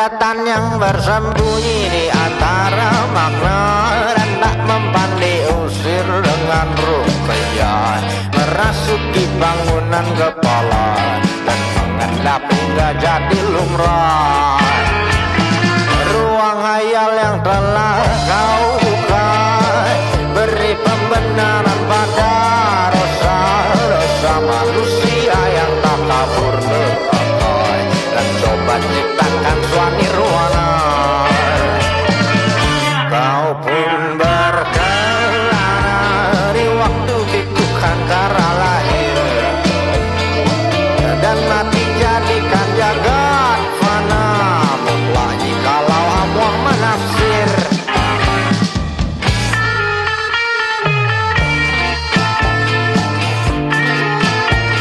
setan yang bersembunyi di antara makna dan tak mempan diusir dengan ruqyah, merasuki bangunan kepala dan mengendap hingga jadi lumrah. Ruang hayal yang telah